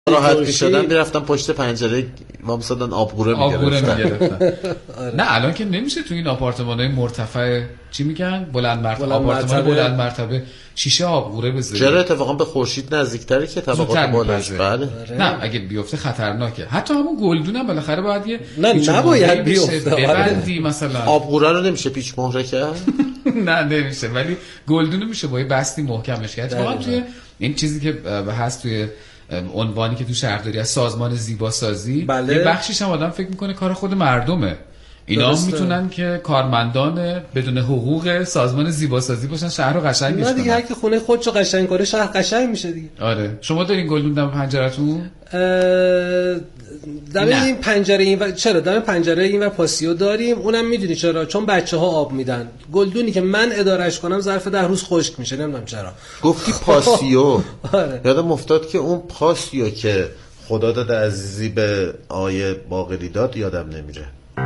راحت میشدن میرفتن پشت پنجره وامسادن آبگوره میگرفتن. نه الان که نمیشه تو این آپارتمان‌های مرتفع چی میگن بلند مرتبه شیشه آبگوره بذاری. چرا اتفاقا به خورشید نزدیک‌تره که طبقات بالاش. بله. نه اگه بیفته خطرناکه. حتی همون گلدون هم بالاخره باید یه نباید بیفته. ببندی مثلا. آبگوره رو نمیشه پیچ مهره کرد؟ نه نمیشه، ولی گلدون میشه با یه بستی محکمش کرد. واقعا توی این چیزی که هست توی عنوانی که تو شهرداری از سازمان زیباسازی بله. یه بخشیش هم آدم فکر میکنه کار خود مردمه. اینا هم میتونن که کارمندان بدون حقوق سازمان زیباسازی باشن، شهر رو قشنگش کنن. دیگه هر کی خونه خودشو قشنگ کنه شهر قشنگ میشه دیگه. آره شما دارین گلدون دم پنجره‌تون؟ دم این پنجره این و چرا دم پنجره این و پاسیو داریم. اونم میدونی چرا؟ چون بچه‌ها آب میدن. گلدونی که من ادارهش کنم ظرف 10 روز خشک میشه، نمیدونم چرا. گفتی پاسیو. آره. یادم افتاد که اون پاسیو که خدا داده عزیزی به آیه باقری داد یادم نمیره.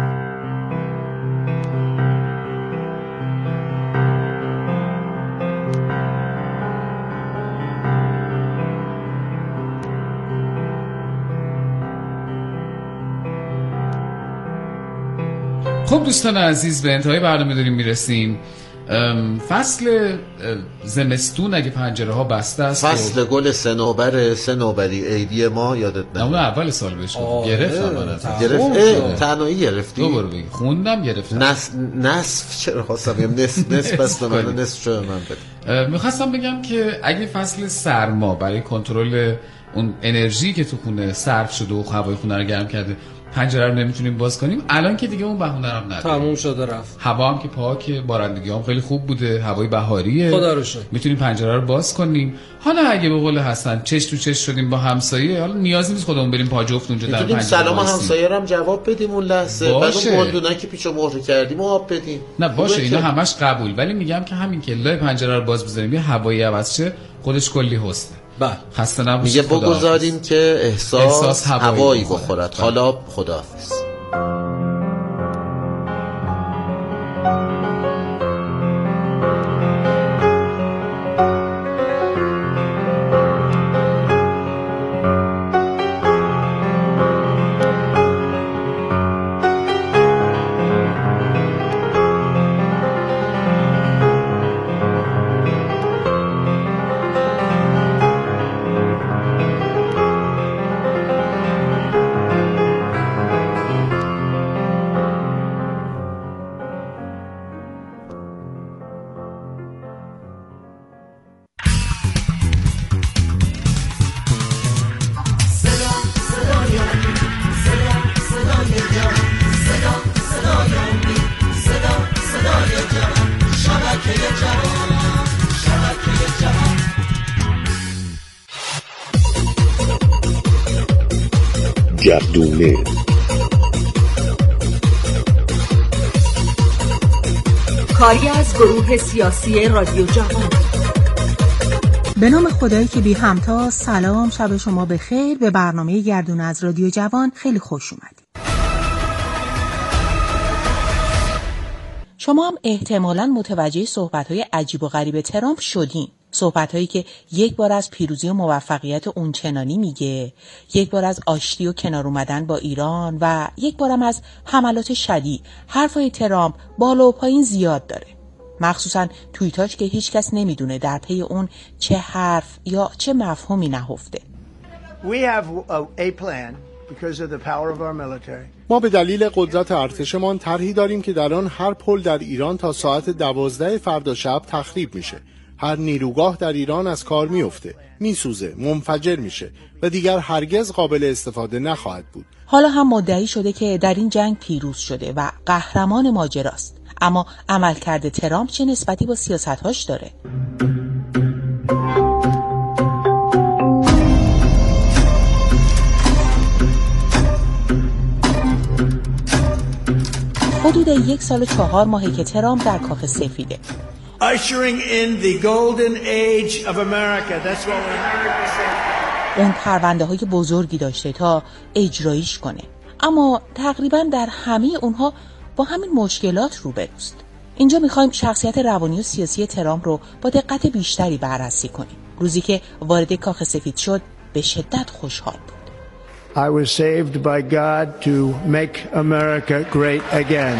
خب دوستان عزیز به انتهای برنامه داریم میرسیم. فصل زمستون اگه پنجره ها بسته است، فصل گل سنوبری عیدی ما یادت نه؟ اون اول سال بهش گرفتم. گرفت تنهایی گرفتی؟ دوباره بگی خوندم گرفتم. نصف چرا خواستم بگم نصف بس به من نصف چرا من بده. میخواستم بگم که اگه فصل سرما برای کنترل اون انرژی که تو خونه صرف شده و هوای خونه رو گرم کرده پنجره رو نمیتونیم باز کنیم، الان که دیگه اون بهونه رو نداریم، تموم شده رفت. هوا هم که پاکه، بارندگی هم خیلی خوب بوده، هوای بهاریه، خدا رو شکر میتونیم پنجره رو باز کنیم. حالا اگه به قول حسن چش تو چش شدیم با همسایه، حالا نیازی نیست خودمون بریم پا جفت اونجا در پنجره سلام همسایه رو هم جواب بدیم اون لحظه، بعد اون گلدونا که پیچو مهر کردیم آب بدیم. نه باشه اینا همش قبول، ولی میگم که همین که لای پنجره رو باز بذاریم یه هوایی عوض شه خودش کلی حسنه. بله خسته نباشید. میگه بگذاریم که احساس هوایی بخورد. حالا خداحافظ. گردونه کاری از گروه سیاسی رادیو جوان. به نام خدایی که بی همتا. سلام، شب شما بخیر. به برنامه گردونه از رادیو جوان خیلی خوش اومدید. شما هم احتمالاً متوجه صحبت‌های عجیب و غریب ترامپ شدین. صحبت‌هایی که یک بار از پیروزی و موفقیت اونچنانی میگه، یک بار از آشتی و کنار اومدن با ایران و یک بارم از حملات شدید. حرفای ترامپ بالا و پایین زیاد داره. مخصوصاً توییتاش که هیچ کس نمیدونه در پی اون چه حرف یا چه مفهومی نهفته. ما به دلیل قدرت ارتشمان طرحی داریم که در آن هر پل در ایران تا ساعت 12 فردا شب تخریب میشه. هر نیروگاه در ایران از کار میفته، میسوزه، منفجر میشه و دیگر هرگز قابل استفاده نخواهد بود. حالا هم مدعی شده که در این جنگ پیروز شده و قهرمان ماجراست. اما عملکرد ترامپ چه نسبتی با سیاست‌هاش داره؟ حدود 1 سال و 4 ماهی که ترامپ در کاخ سفیده. Ushering in the golden age of America. That's what we're اون پرونده‌های بزرگی داشته تا اجرایش کنه، اما تقریباً در همه اونها با همین مشکلات روبروست. اینجا می‌خوایم شخصیت روانی و سیاسی ترامپ رو با دقت بیشتری بررسی کنیم. روزی که وارد کاخ سفید شد به شدت خوشحال بود. I was saved by God to make America great again.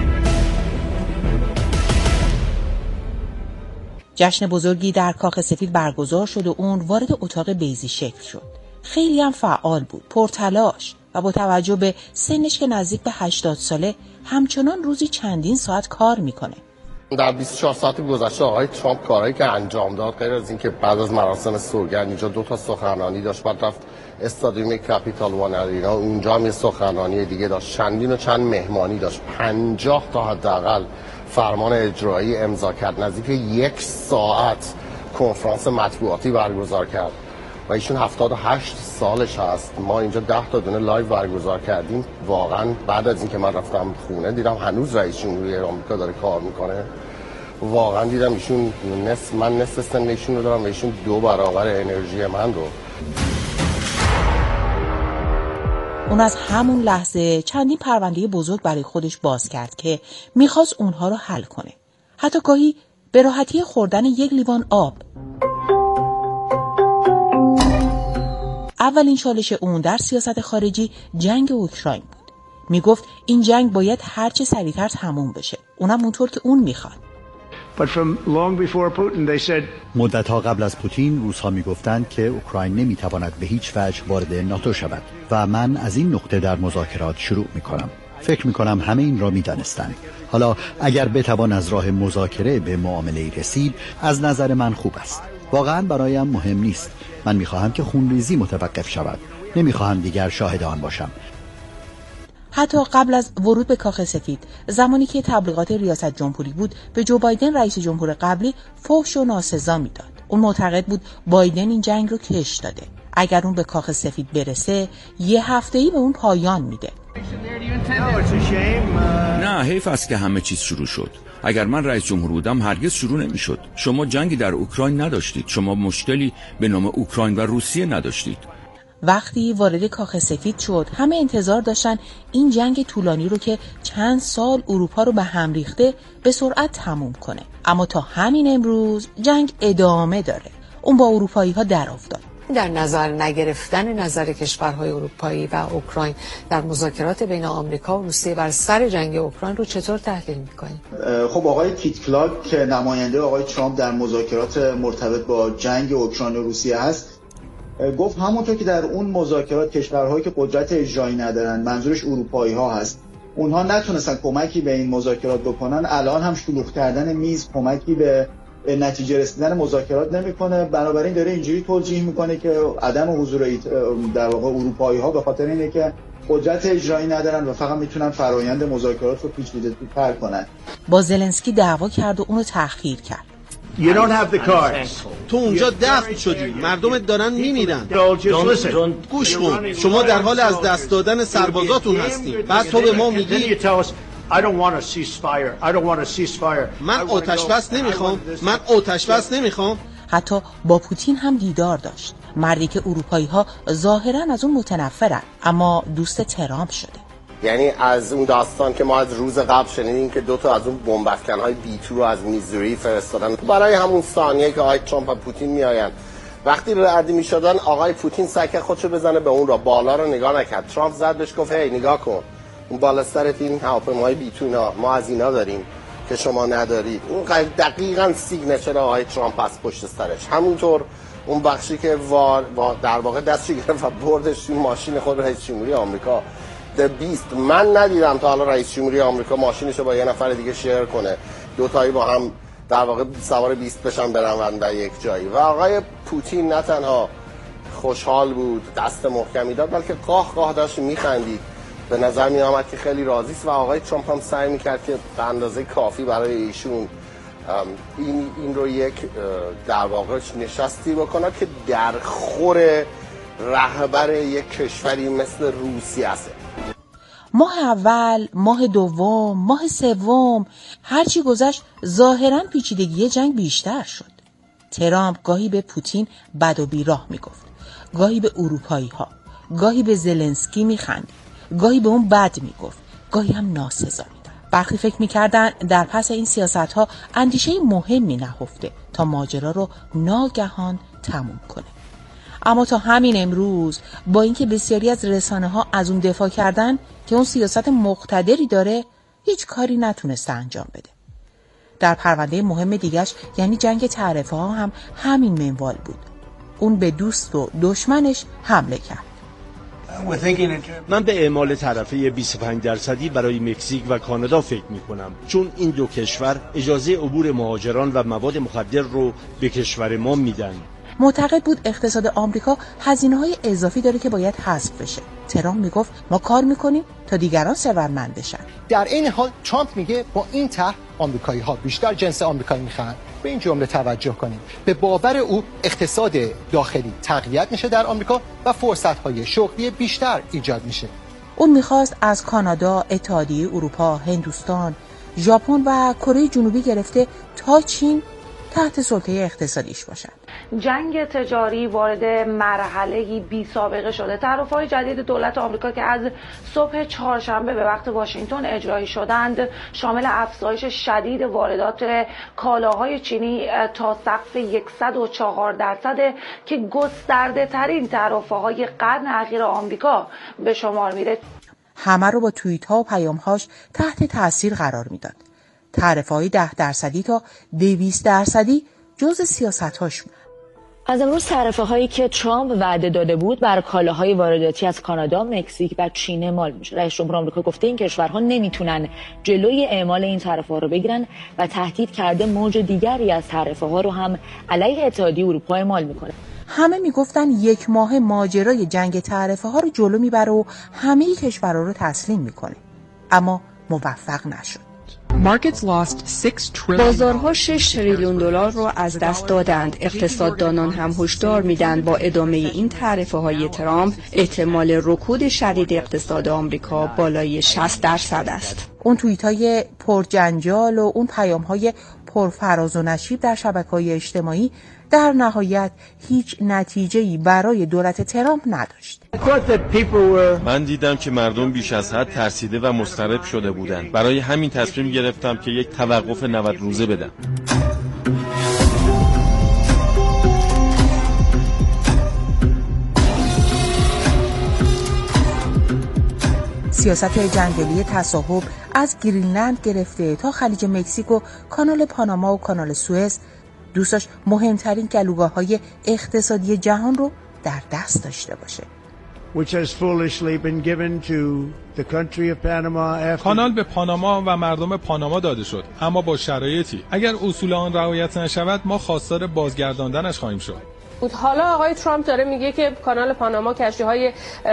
جشن بزرگی در کاخ سفید برگزار شد و اون وارد اتاق بیضی شکل شد. خیلی هم فعال بود، پرتلاش و با توجه به سنش که نزدیک به 80 ساله همچنان روزی چندین ساعت کار میکنه. در 24 ساعت گذشته آقای ترامپ کارهایی که انجام داد، غیر از اینکه بعد از مراسم سوگند اینجا 2 سخنرانی داشت، بعد رفت استادیوم کپیتال وان ارینا، اونجا هم یه سخنرانی دیگه داشت، چند مهمانی داشت، 50 تا حداقل فرمان اجرایی امضا کرد، نزدیک 1 ساعت کنفرانس مطبوعاتی برگزار کرد و ایشون 78 سالش هست. ما اینجا 10 تا دونه لایو برگزار کردیم. واقعا بعد از اینکه من رفتم خونه دیدم هنوز رئیس جمهوری آمریکا داره کار میکنه. واقعا دیدم ایشون من نصف سن ایشون رو دارم و ایشون 2 برابر انرژی من رو. اون از همون لحظه چندین پرونده بزرگ برای خودش باز کرد که میخواست اونها رو حل کنه. حتی گاهی به راحتی خوردن 1 لیوان آب. اولین چالش اون در سیاست خارجی جنگ اوکراین بود. میگفت این جنگ باید هرچه سریعتر تموم بشه. اونم اونطور که اون میخواد. مدت‌ها قبل از پوتین روس‌ها میگفتند که اوکراین نمیتواند به هیچ وجه وارد ناتو شود و من از این نقطه در مذاکرات شروع میکنم. فکر میکنم همه این را میدانستند. حالا اگر بتوان از راه مذاکره به معامله‌ای رسید، از نظر من خوب است. واقعا برایم مهم نیست. من میخواهم که خونریزی متوقف شود. نمیخواهم دیگر شاهد آن باشم. حتی قبل از ورود به کاخ سفید، زمانی که تبلیغات ریاست جمهوری بود، به جو بایدن رئیس جمهور قبلی فحش و ناسزا میداد. اون معتقد بود بایدن این جنگ رو کش داده. اگر اون به کاخ سفید برسه، 1 هفته‌ای به اون پایان میده. نه، حیف است که همه چیز شروع شد. اگر من رئیس جمهور بودم هرگز شروع نمیشد. شما جنگی در اوکراین نداشتید. شما مشکلی به نام اوکراین و روسیه نداشتید. وقتی وارد کاخ سفید شد، همه انتظار داشتن این جنگ طولانی رو که چند سال اروپا رو به هم ریخته به سرعت تموم کنه. اما تا همین امروز جنگ ادامه داره. اون با اروپایی‌ها در افتاد. در نظر نگرفتن نظر کشورهای اروپایی و اوکراین در مذاکرات بین آمریکا و روسیه بر سر جنگ اوکراین رو چطور تحلیل می‌کنید؟ خب آقای کیت کلاک که نماینده آقای ترامپ در مذاکرات مرتبط با جنگ اوکراین و روسیه هست، گفت همونطور که در اون مذاکرات کشورهایی که قدرت اجرایی ندارن، منظورش اروپایی‌ها هست، اونها نتونستن کمکی به این مذاکرات بکنن، الان هم شلوغ کردن میز کمکی به نتیجه رسیدن مذاکرات نمیکنه. بنابراین داره اینجوری توجیه میکنه که عدم حضور در واقع اروپایی‌ها به خاطر اینه که قدرت اجرایی ندارن و فقط میتونن فرآیند مذاکرات رو پیچیده‌تر کنن. با زلنسکی دعوا کرد و اونو تأخیر کرد. You don't have the cards. تو اونجا دفن شدی. مردمت دارن میمیرن. گوش کن. شما در حال از دست دادن سربازاتون هستین. بعد تو به ما میگی من آتش بس نمیخوام. حتی با پوتین هم دیدار داشت. مردی که اروپایی‌ها ظاهراً از اون متنفرن، اما دوست ترامپ شده. یعنی از اون داستان که ما از روز قبل شنیدیم که 2 تا از اون بمب افکن‌های B2 رو از میزوری فرستادن برای همون ثانیه که آقای ترامپ و پوتین میآیند. وقتی رد میشدن آقای پوتین سعی خودشو بزنه به اون را، بالا رو نگاه نکرد. ترامپ زد بهش گفت هی نگاه کن، اون بالا سرت این هواپیماهای B2 ما از اینا داریم که شما ندارید. اون دقیقاً سیگنچر آقای ترامپ از پشت سرش. همونطور اون بخشی که در واقع دستش گرفت و بردش توی ماشین خود رئیس جمهوری آمریکا. بیست من ندیدم تا حالا رئیس جمهوری آمریکا ماشینشو با یه نفر دیگه شیر کنه، 2 تایی با هم در واقع سوار 20 بشن برن در یک جایی. و آقای پوتین نه تنها خوشحال بود، دست محکمی داد، بلکه قاه داشت میخندید. به نظر می آمد که خیلی راضی است و آقای ترامپ هم سعی میکرد که به اندازه کافی برای ایشون این رو یک در واقع نشستی بکنه که در خور رهبر یک کشوری مثل روسیه است. ماه اول، ماه دوم، ماه سوم، هرچی گذشت ظاهراً پیچیدگی جنگ بیشتر شد. ترامپ گاهی به پوتین بد و بیراه میگفت، گاهی به اروپایی‌ها، گاهی به زلنسکی میخندید، گاهی به اون بد میگفت، گاهی هم ناسزا میداد. برخی فکر میکردن در پس این سیاست‌ها اندیشه مهمی نهفته تا ماجرا رو ناگهان تموم کنه. اما تا همین امروز با اینکه بسیاری از رسانه‌ها از اون دفاع کردن که اون سیاست مقتدری داره، هیچ کاری نتونسته انجام بده. در پرونده مهم دیگش یعنی جنگ تعرفه ها هم همین منوال بود. اون به دوست و دشمنش حمله کرد. من به اعمال تعرفه 25% برای مکزیک و کانادا فکر می‌کنم، چون این دو کشور اجازه عبور مهاجران و مواد مخدر رو به کشور ما میدن. معتقد بود اقتصاد آمریکا هزینه‌های اضافی داره که باید حذف بشه. ترامپ میگفت ما کار میکنیم تا دیگران ثروتمند بشن. در این حال ترامپ میگه با این طرح آمریکایی‌ها بیشتر جنس آمریکایی میخوان. به این جمله توجه کنیم. به باور او اقتصاد داخلی تقویت میشه در آمریکا و فرصت‌های شغلی بیشتر ایجاد میشه. اون میخواست از کانادا، اتحادیه اروپا، هندوستان، ژاپن و کره جنوبی گرفته تا چین تحت سلطه اقتصادیش باشن. جنگ تجاری وارد مرحله‌ای بی سابقه شده. تعرفه‌های جدید دولت آمریکا که از صبح چهارشنبه به وقت واشنگتن اجرایی شدند شامل افزایش شدید واردات کالاهای چینی تا سقف 104% که گسترده ترین تعرفه‌های قرن اخیر آمریکا به شمار میره. همه رو با توییت‌ها و پیام‌هاش تحت تاثیر قرار میداد. تعرفه‌های 10% تا 200% جزء سیاست‌هاش بود. از امروز تعرفه‌هایی که ترامپ وعده داده بود بر کالاهای وارداتی از کانادا، مکزیک و چین اعمال میشه. رئیس جمهور آمریکا گفته این کشورها نمیتونن جلوی اعمال این تعرفه‌ها رو بگیرن و تهدید کرده موج دیگری از تعرفه‌ها رو هم علیه اتحادیه اروپا اعمال میکنه. همه میگفتن 1 ماه ماجرای جنگ تعرفه‌ها رو جلو میبره و همه کشورها رو تسلیم میکنه. اما موفق نشد. بازارها 6 تریلیون دلار رو از دست دادند. اقتصاددانان هم هشدار میدن با ادامه این تعرفه‌های ترامپ احتمال رکود شدید اقتصاد آمریکا بالای 60% است. اون توییت‌های پرجنجال و اون پیام‌های پرفراز و نشیب در شبکه‌های اجتماعی در نهایت هیچ نتیجه‌ای برای دولت ترامپ نداشت. من دیدم که مردم بیش از حد ترسیده و مضطرب شده بودند. برای همین تصمیم گرفتم که یک توقف 90 روزه بدم. سیاست جنگلی تصاحب از گرینلند گرفته تا خلیج مکزیک و کانال پاناما و کانال سوئز دوست داشت مهمترین گلوگاه‌های اقتصادی جهان رو در دست داشته باشه. کانال به پاناما و مردم پاناما داده شد، اما با شرایطی. اگر اصول آن رعایت نشود ما خواستار بازگرداندنش خواهیم شد. حالا آقای ترامپ داره میگه که کانال پاناما کشتی‌های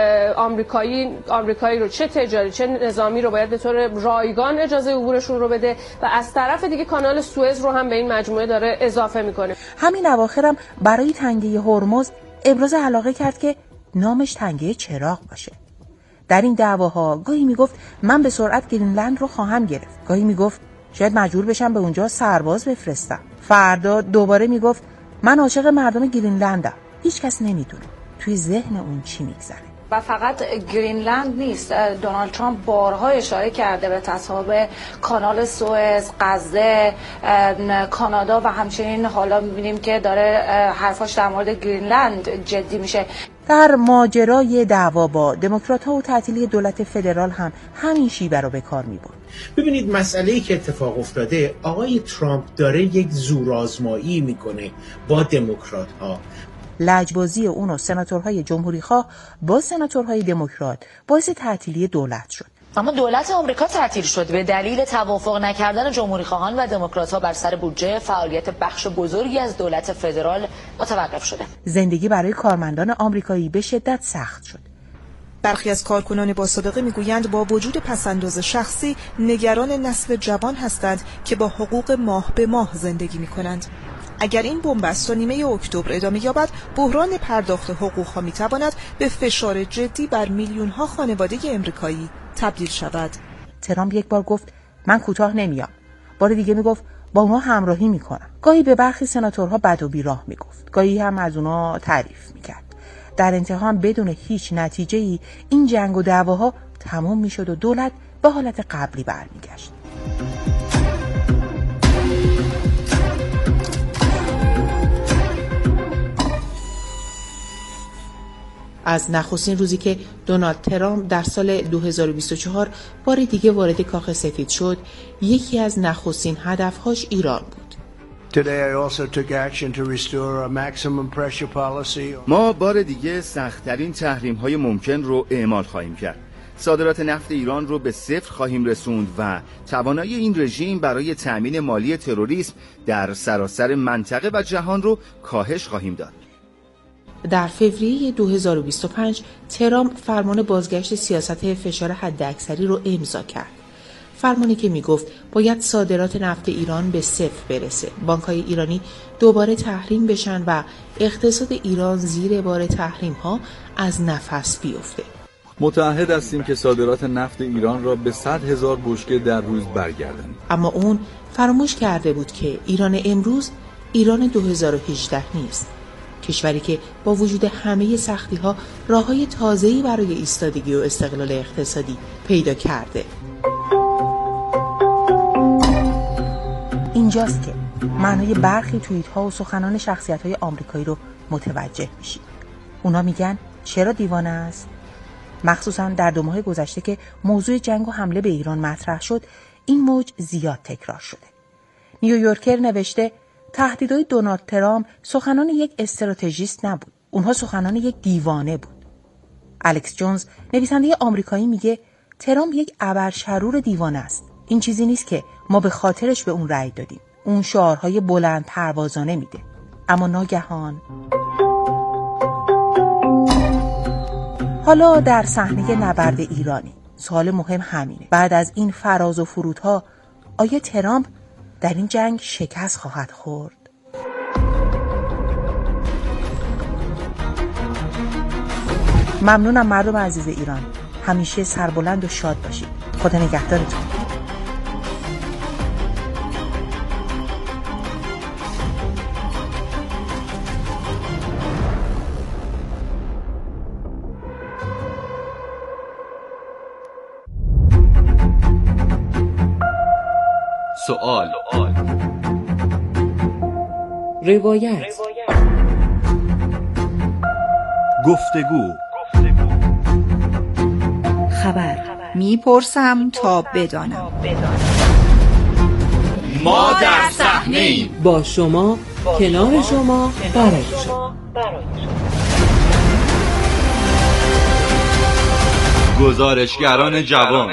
آمریکایی رو چه تجاری چه نظامی رو باید به طور رایگان اجازه عبورشون رو بده و از طرف دیگه کانال سوئز رو هم به این مجموعه داره اضافه میکنه. همین اواخرم برای تنگه هرمز ابراز علاقه کرد که نامش تنگه چراغ باشه. در این دعواها گاهی میگفت من به سرعت گرینلند رو خواهم گرفت، گاهی میگفت شاید مجبور بشم به اونجا سرباز بفرستم. فردا دوباره میگفت من عاشق مردم گرینلندم. هیچ کس نمیدونه توی ذهن اون چی میگذره. و فقط گرینلند نیست، دونالد ترامپ بارها اشاره کرده به تصاحب کانال سوئز، غزه، کانادا و همچنین حالا میبینیم که داره حرفاش در مورد گرینلند جدی میشه. در ماجرای دعوا با دموکرات‌ها و تعطیلی دولت فدرال هم همین شیوه رو به کار می‌برد. ببینید مسئله‌ای که اتفاق افتاده، آقای ترامپ داره یک زورآزمایی میکنه با دموکرات‌ها. لجبازی اون و سناتورهای جمهوری‌خواه با سناتورهای دموکرات باعث تعطیلی دولت شد. اما دولت آمریکا تعطیل شد به دلیل توافق نکردن جمهوری‌خواهان و دموکرات‌ها بر سر بودجه. فعالیت بخش بزرگی از دولت فدرال متوقف شده. زندگی برای کارمندان آمریکایی به شدت سخت شد. برخی از کارکنان با سابقه میگویند با وجود پسنداز شخصی نگران نسل جوان هستند که با حقوق ماه به ماه زندگی می‌کنند. اگر این بنبست تا نیمه اکتبر ادامه یابد، بحران پرداخت حقوق‌ها می‌تواند به فشار جدی بر میلیون‌ها خانواده امریکایی تبدیل شود. ترامپ یک بار گفت من کوتاه نمیام. بار دیگه میگفت با ما همراهی میکنم. گاهی به برخی سناتورها بد و بیراه میگفت. گاهی هم از اونا تعریف میکرد. در انتها هم بدون هیچ نتیجه‌ای این جنگ و دعواها تمام میشد و دولت به حالت قبلی برمیگشت. از نخستین روزی که دونالد ترامپ در سال 2024 بار دیگه وارد کاخ سفید شد، یکی از نخستین هدفهاش ایران بود. ما بار دیگه سخت‌ترین تحریم‌های ممکن رو اعمال خواهیم کرد. صادرات نفت ایران رو به صفر خواهیم رسوند و توانایی این رژیم برای تأمین مالی تروریسم در سراسر منطقه و جهان رو کاهش خواهیم داد. در فوریه 2025 ترامپ فرمان بازگشت سیاست فشار حداکثری رو امضا کرد. فرمانی که میگفت باید صادرات نفت ایران به صفر برسه، بانک‌های ایرانی دوباره تحریم بشن و اقتصاد ایران زیر بار تحریم‌ها از نفس بیفته. متعهد هستیم که صادرات نفت ایران را به 100,000 بشکه در روز برگردانیم. اما اون فراموش کرده بود که ایران امروز ایران 2018 نیست. کشوری که با وجود همه سختی‌ها راه‌های تازه‌ای برای ایستادگی و استقلال اقتصادی پیدا کرده. اینجاست که معنای برخی توییت‌ها و سخنان شخصیت‌های آمریکایی رو متوجه میشید. اونا میگن چرا دیوانه است؟ مخصوصاً در 2 ماه گذشته که موضوع جنگ و حمله به ایران مطرح شد، این موج زیاد تکرار شده. نیویورکر نوشته تهدیدهای دونالد ترامپ سخنان یک استراتژیست نبود. اونها سخنان یک دیوانه بود. الکس جونز نویسنده آمریکایی میگه ترامپ یک ابرشرور دیوانه است. این چیزی نیست که ما به خاطرش به اون رأی دادیم. اون شعارهای بلند پروازانه میده. اما ناگهان حالا در صحنه نبرد ایرانی سوال مهم همینه. بعد از این فراز و فرودها آیا ترامپ در این جنگ شکست خواهد خورد؟ ممنونم مردم عزیز ایران. همیشه سربلند و شاد باشید. خدا نگهدارتون. سوال، روایت، گفتگو، خبر. میپرسم تا بدانم. ما در صحنه‌ایم. با شما، کنار شما، برای شما. گزارشگران جوان.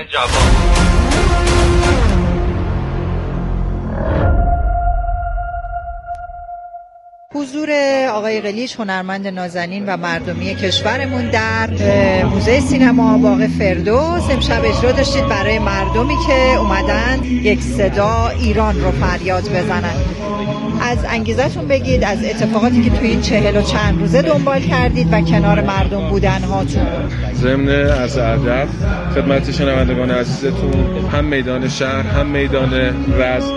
حضور آقای قلیچ، هنرمند نازنین و مردمی کشورمون در موزه سینما باغ فردوس. امشب اجرا داشتید برای مردمی که اومدن یک صدا ایران رو فریاد بزنن. از انگیزتون بگید، از اتفاقاتی که توی این 40 و چند روزه دنبال کردید و کنار مردم بودن هاتون. ضمن عرض ادب خدمت شنوندگان عزیزتون، هم میدان شهر هم میدان رز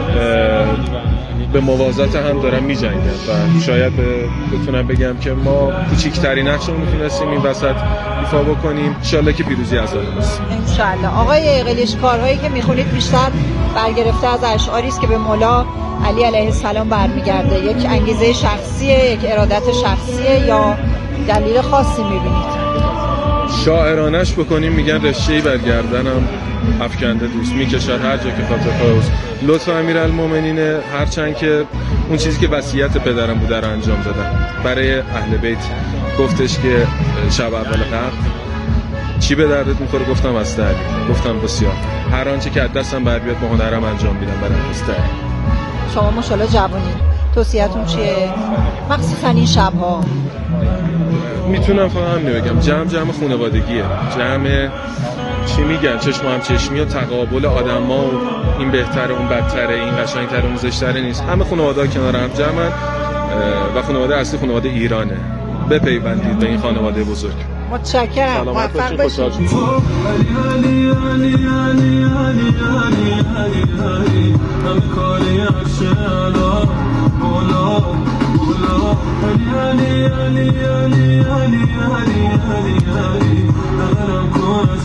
به موازات هم دارن می‌جنگن و شاید بتونم بگم که ما کوچکترین نقشمون میتونستیم این وسط ایفا بکنیم. انشالله که پیروزی از آن است. انشالله. آقای قلیچ، کارهایی که میخونید بیشتر برگرفته از اشعاری است که به مولا علی علیه السلام برمیگرده. یک انگیزه شخصیه، یک ارادت شخصیه یا دلیل خاصی میبینید؟ شاعرانش بکنیم میگن رشته‌ای برگردنم افکنده دوست میکشد هر جا که خاطر خواست. لطف امیرالمومنین، هرچند که اون چیزی که وصیت پدرم بوده رو انجام دادم برای اهل بیت، گفتش که شب اول قبل چی به دردت میخوره؟ گفتم از تعلیم. گفتم بسیار، هر آنچه که از دستم بر بیاد با هنرم انجام میدم برای تعلیم. شما ماشاءالله جوانی، توصیه‌تون چیه؟ مخصوصا این شب‌ها. میتونم فقط همین بگم، جمع خانوادگیه، جمع چی میگن، چشم هم چشمی و تقابل آدما و این بهتره اون بدتره، این قشنگتره اون زشتره نیست. همه خانواده‌ها کنار هم جمعن و خانواده اصلی خانواده ایرانه. بپیوندید به این خانواده بزرگ. متشکرم. موفق باشید.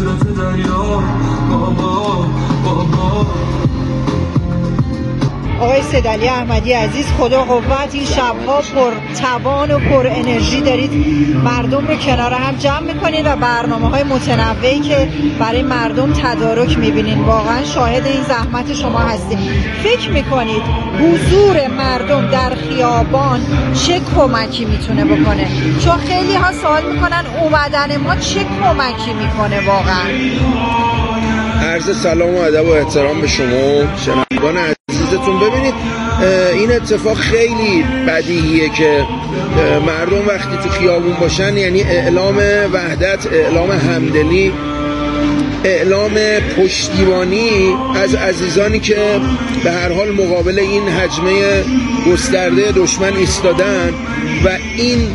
آقای آقای سیدعلی احمدی عزیز، خدا قوت، این شبها پر توان و پر انرژی دارید مردم رو کنار هم جمع میکنید و برنامه‌های متنوعی که برای مردم تدارک میبینین. واقعا شاهد این زحمت شما هستید. فکر میکنید حضور مردم در خیابان چه کمکی میتونه بکنه؟ چون خیلی ها سوال میکنن اومدن ما چه کمکی میکنه واقعا؟ عرض سلام و ادب و احترام به شما شنوندگان عزیزتون. ببینید این اتفاق خیلی بدیهیه که مردم وقتی تو خیابون باشن، یعنی اعلام وحدت، اعلام همدلی، اعلام پشتیبانی از عزیزانی که به هر حال مقابل این هجمه گسترده دشمن ایستادن و این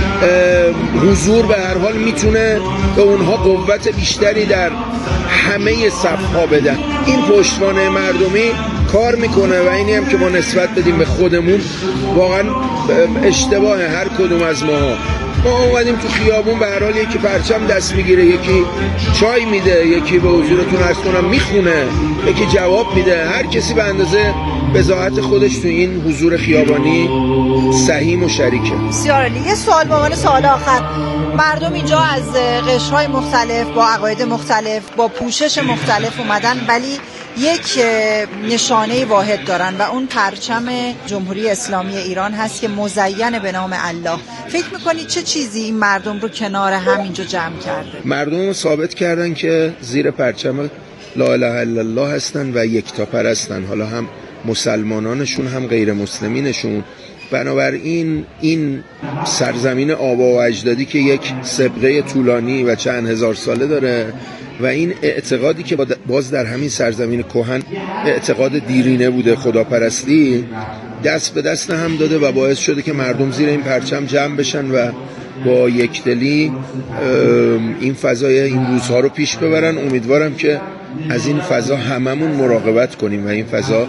حضور به هر حال میتونه به اونها قوت بیشتری در همه صفها بدن. این پشتوانه مردمی کار میکنه و اینی هم که ما نسبت بدیم به خودمون واقعا اشتباه هر کدوم از ما اومدیم تو خیابون، به هر حال یکی پرچم دست میگیره، یکی چای میده، یکی به حضورتون عرض کنم میخونه، یکی جواب میده، هر کسی به اندازه بضاعت خودش تو این حضور خیابانی سهیم و شریکه. بسیار عالی. یه سوال به عنوان سوال آخر، مردم اینجا از قشرهای مختلف با عقاید مختلف با پوشش مختلف اومدن ولی یک نشانه واحد دارن و اون پرچم جمهوری اسلامی ایران هست که مزین به نام الله. فکر میکنید چه چیزی این مردم رو کنار هم اینجا جمع کرده؟ مردم رو ثابت کردن که زیر پرچم لا اله الا الله هستن و یکتاپرستن، حالا هم مسلمانانشون هم غیر مسلمینشون. بنابراین این سرزمین آبا و اجدادی که یک سابقه طولانی و چند هزار ساله داره و این اعتقادی که باز در همین سرزمین کهن اعتقاد دیرینه بوده، خداپرستی، دست به دست هم داده و باعث شده که مردم زیر این پرچم جمع بشن و با یکدلی این فضای این روزها رو پیش ببرن. امیدوارم که از این فضا هممون مراقبت کنیم و این فضا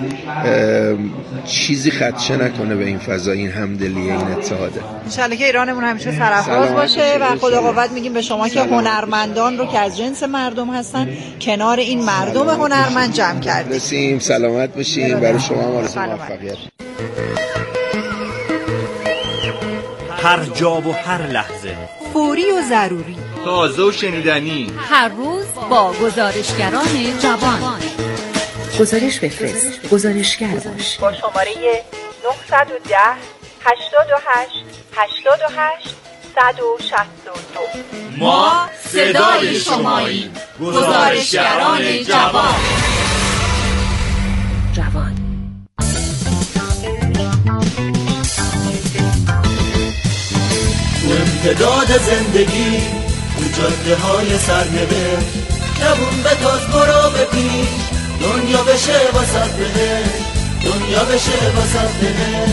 چیزی خدشه نکنه به این فضا، این همدلیه، این اتحاده. انشالله که ایرانمون همیشه سرفراز باشه و خدا قوت میگیم به شما که هنرمندان رو که از جنس مردم هستن کنار این مردم هنرمند جمع کردید. بسیم سلامت باشیم، برای شما هم آرزوی موفقیت. هر جا و هر لحظه، فوری و ضروری، تازه و شنیدنی، هر روز با گزارشگران جوان. گزارش بفرست، گزارشگر باش. با شماره 910 88 88 162. ما صدای شماییم. گزارشگران جوان. امتداد زندگی تو جاده های سرنوشت، جوون به تاز برو بپیش، دنیا بشه واسد بده، دنیا بشه واسد بده.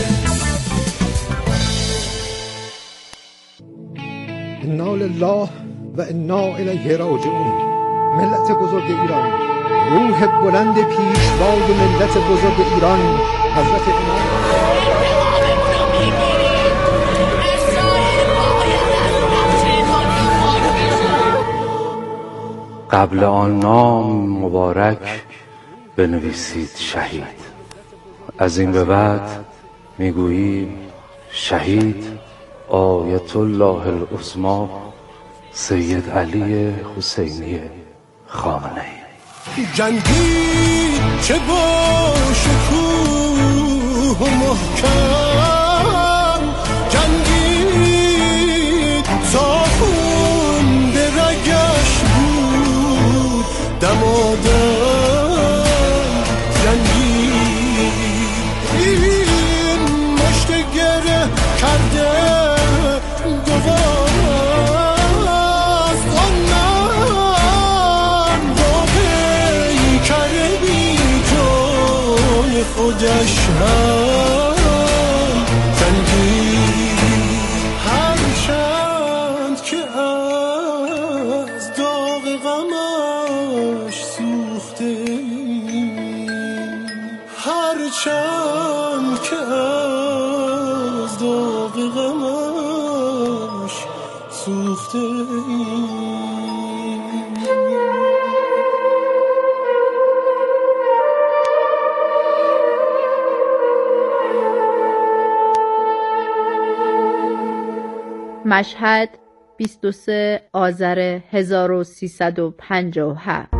انا لله و انا الیه راجعون. ملت بزرگ ایران، روح بلند پیشوای ملت بزرگ ایران حضرت امام قبل آن نام مبارک بنویسید شهید. از این به بعد میگوییم شهید آیت الله العظمی سید علی حسینی خامنه‌ای. جنگی چه با شکوه و محکم، جنگی تا خون به رگش بود دمادم، جنگی این مشت گره کرده گواست، آنم با پیکر بی جان خودش هم جنگی. هرچند که از داغ غمش سوخته، هرچند که از داغ غمش سوخته. مشهد 23 آذر 1357.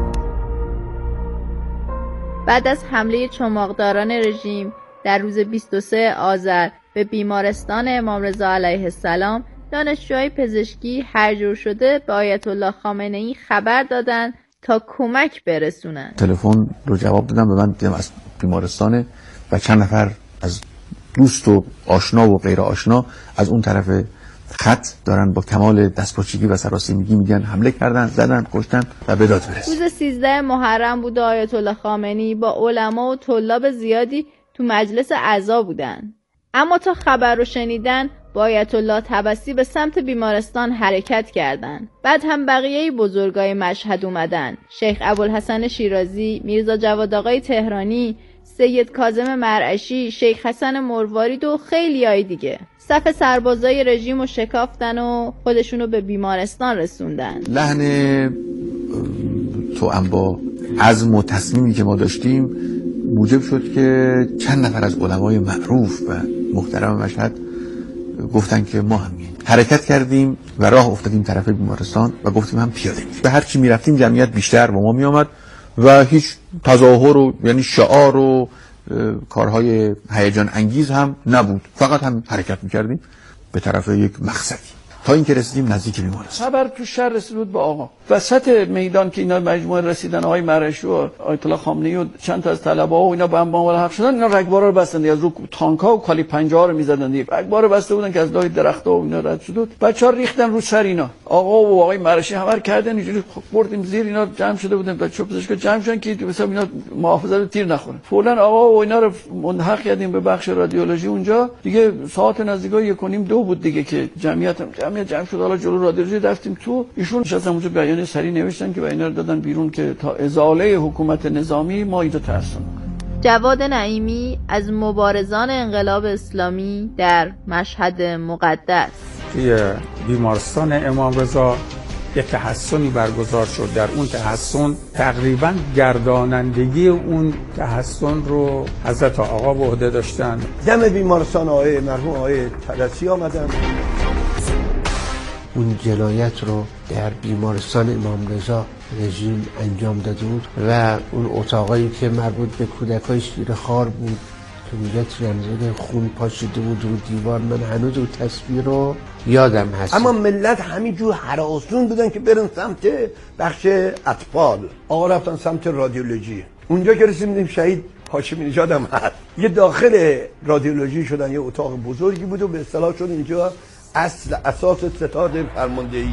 بعد از حمله چماقداران رژیم در روز 23 آذر به بیمارستان امام رضا علیه السلام، دانشجوهای پزشکی هر جور شده به آیت الله خامنه‌ای خبر دادند تا کمک برسونن. تلفن رو جواب دادم، به من دیدم از بیمارستانه و چند نفر از دوست و آشنا و غیر آشنا از اون طرف خط دارن با کمال دستپاچگی و سراسیمگی میگن حمله کردن، زدن، کشتن و به داد برسید. روز 13 محرم بود و آیت الله خامنه‌ای با علما و طلاب زیادی تو مجلس عزا بودن. اما تا خبر رو شنیدن با آیت الله طبسی به سمت بیمارستان حرکت کردند. بعد هم بقیه بزرگای مشهد اومدن. شیخ ابوالحسن شیرازی، میرزا جواد آقای تهرانی، سید کاظم مرعشی، شیخ حسن مروارید و خیلیای دیگه صف سربازای رژیم رو شکافتن و خودشونو به بیمارستان رسوندن. لحن توأم با عزم و تصمیمی که ما داشتیم موجب شد که چند نفر از علمای معروف و محترم مشهد گفتن که ما هم حرکت کردیم و راه افتادیم طرف بیمارستان و گفتیم هم پیاده میشیم. به هر چی میرفتیم جمعیت بیشتر با ما میآمد و هیچ تظاهر و یعنی شعار و کارهای هیجان انگیز هم نبود، فقط هم حرکت میکردیم به طرف یک مقصدی تا اینکه رسیدیم نزدیک بیمارستان. خبر تو شهر رسید بود با آقا وسط میدان که اینا مجموعه رسیدن، آقای مرعشی و آیت الله خامنه‌ای و چند تا از طلبه‌ها و اینا با هم حق شدن، اینا رگبارا رو بستن، از رو تانک‌ها و کالی 50 رو می‌زدن دیگه، رگبار رو بسته بودن که از لای درخت‌ها و اینا رد شد. بچه‌ها ریختن رو سر اینا، آقا و آقای مرعشی همر کردن، اینجوری بردیم زیر، اینا جمع شده بودن، بچه‌ها پزشکا جمع شدن که مثلا اینا محافظت رو تیر نخوره. فعلا آقا و اینا رو ملحق کردیم به بخش رادیولوژی. اونجا دیگه ساعت نزدیکای 1:30 2 بود دیگه که جمعیت جمع شد. حالا جلو رادیولوژی رفتیم تو، ایشون نشستن اونجا بیانیه سری نوشتن که اینا رو دادن بیرون که تا ازاله حکومت نظامی ما اینجا تحسن. جواد نعیمی از مبارزان انقلاب اسلامی در مشهد مقدس. توی بیمارستان امام رضا یک تحسنی برگزار شد. در اون تحسن تقریبا گردانندگی اون تحسن رو حضرت آقا به عهده داشتن. دم بیمارستان آقای مرحوم آقای طبسی آمدن. اون جنایت رو در بیمارستان امام رضا رژیم انجام داده بود و اون اتاقایی که مربوط به کودکای شیرخوار بود که اونجا تیراندازی خون پاشیده بود رو دیوار، من هنوز اون تصویر رو یادم هست. اما ملت همینجور هراسون بودن که برن سمت بخش اطفال. آقا رفتن سمت رادیولوژی. اونجا که رسیدیم شهید هاشمی نژاد هم هست. یه داخل رادیولوژی شدن، یه اتاق بزرگی بود و به اصطلاح شد اینجا اصل اساس ستاد فرماندهی.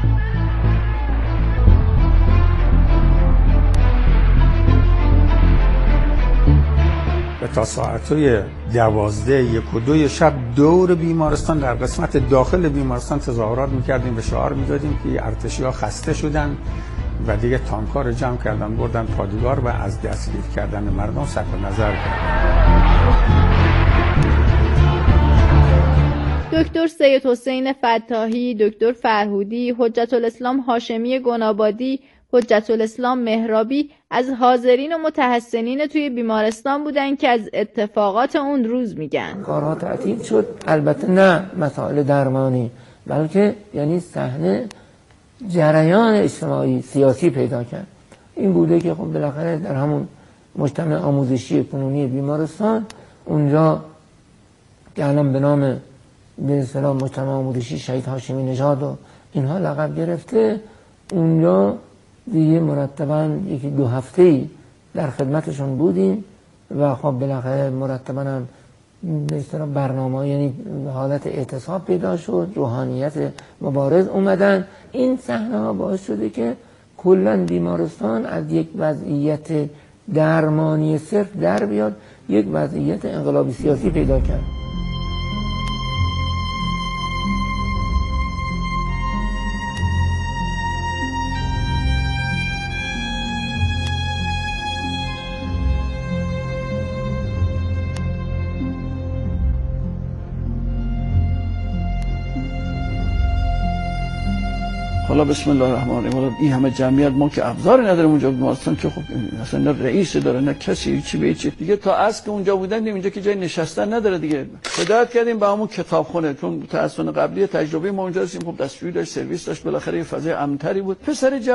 و تا ساعتهای 12 1 و 2 شب دور بیمارستان در قسمت داخل بیمارستان تظاهرات میکردیم، به شعار میدادیم که ارتشی‌ها خسته شدن و دیگه تانک‌ها رو جمع کردن بردن پادگار و از دستگیر کردن مردم صرف نظر کردن. دکتر سید حسین فتاحی، دکتر فرهودی، حجت الاسلام هاشمی گنابادی، حجت الاسلام مهرابی از حاضرین و متحسنین توی بیمارستان بودن که از اتفاقات اون روز میگن. کارها تعطیل شد، البته نه مسائل درمانی، بلکه یعنی صحنه جریان اجتماعی سیاسی پیدا کرد. این بوده که خب بالاخره در همون مجتمع آموزشی کنونی بیمارستان، اونجا که الان به نام به اصطلاح مجتمع آموزشی شهید هاشمی نژاد و اینها لقب گرفته، اونجا دیگه مرتباً 1-2 هفته‌ای در خدمتشون بودیم و خب بالاخره مرتباً هم به اصطلاح برنامه، یعنی حالت اعتصاب پیدا شد، روحانیت مبارز اومدن. این صحنه ها باعث شده که کلاً بیمارستان از یک وضعیت درمانی صرف در بیاد، یک وضعیت انقلابی سیاسی پیدا کرد. حالا حالا بسم الله الرحمن الرحیم، حالا این همه جمعیت ما که ابزاری نداریم اونجا بیمارستان که خب اصلا نه رئیس داره نه کسی چی به چی دیگه. تا از که اونجا بودن اینجا که جای نشستن نداره دیگه. هدایت کردیم به همون کتابخونه، چون متأسفانه قبلی تجربه ما اونجا رسیدیم خب دستشویی داشت، سرویس داشت، بالاخره یه فضای امن‌تری بود. پسر